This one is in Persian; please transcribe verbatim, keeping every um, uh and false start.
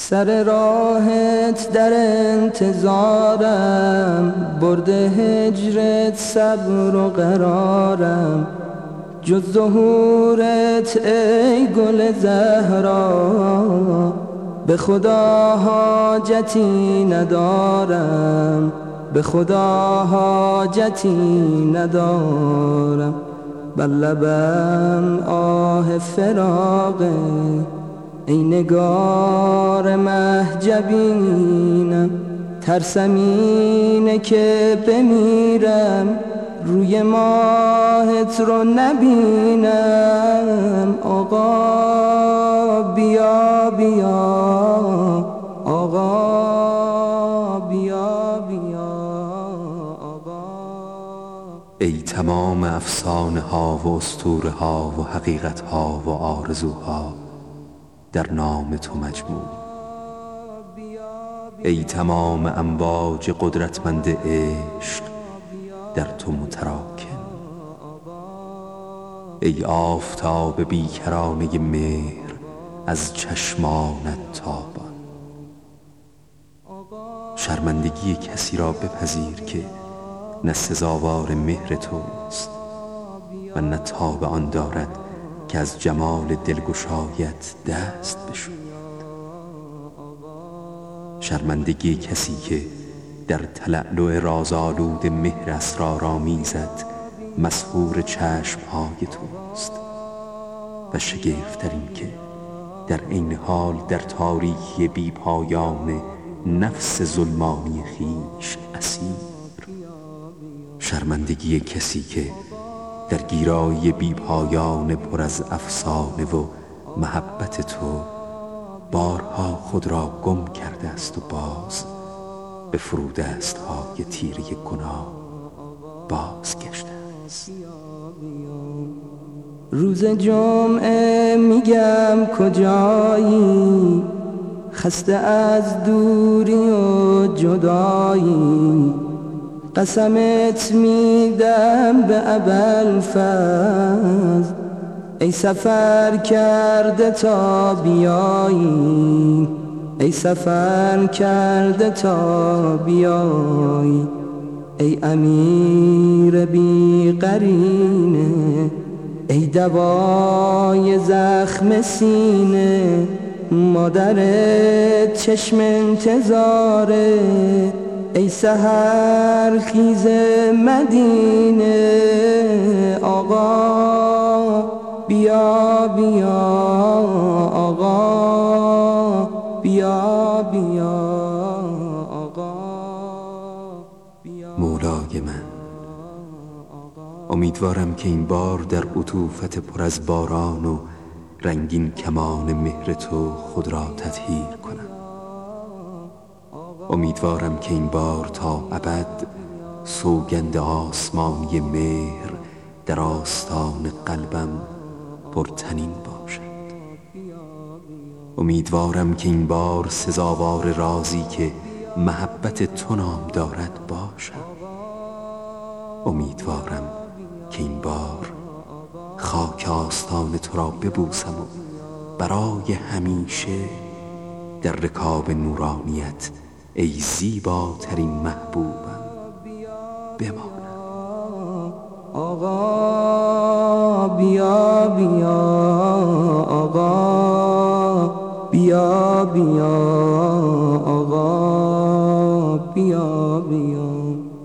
سر راهت در انتظارم، برده هجرت صبر و قرارم. جز ظهورت ای گل زهرا، به خدا حاجتی ندارم، به خدا حاجتی ندارم. بر لبم آه فراقه ای نگار مهجبینم. ترسم اینه که بمیرم روی ماهت رو نبینم. آقا بیا بیا، آقا بیا بیا، آقا. ای تمام افسانه ها و اسطوره ها و حقیقت ها و آرزوها در نام تو مجموع. ای تمام امواج قدرتمند عشق در تو متراکم. ای آفتاب بیکرانه مهر از چشمانت تابان. شرمندگی کسی را بپذیر که نه سزاوار مهر توست و نه تاب آن دارد که از جمال دلگشایت دست بشوید. شرمندگی کسی که در تلألؤ رازآلود مهر اسرارآمیزت مسحور چشمهای توست و شگفت‌تر این که در عین حال در تاریکی بی پایان نفس ظلمانی خویش اسیر. شرمندگی کسی که در گیرایی بی پایان پر از افسانه و محبت تو بارها خود را گم کرده است و باز به فرودست‌های تیره گناه باز گشته است. روز جمعه میگم کجایی، خسته از دوری و جدایی. قسمت میدم به ابوالفضل ای سفر کرده تا بیایی، ای سفر کرده تا بیایی. ای امیر بی قرینه، ای دوای زخم سینه. مادرت چشم انتظاره ای سحر خیز مدینه. آقا بیا بیا، آقا بیا بیا، آقا بیا. مولای من، امیدوارم که این بار در عطوفت پر از باران و رنگین کمان مهر تو خود را تطهیر کنم. امیدوارم که این بار تا ابد سوگند آسمانی مهر در آستان قلبم پرطنین باشد. امیدوارم که این بار سزاوار رازی که محبت تو نام دارد باشد. امیدوارم که این بار خاک آستان تو را ببوسم و برای همیشه در رکاب نورانیت ای زیباترین محبوبم بمانم. آقا بیا بیا، آقا بیا بیا، آقا بیا بیا.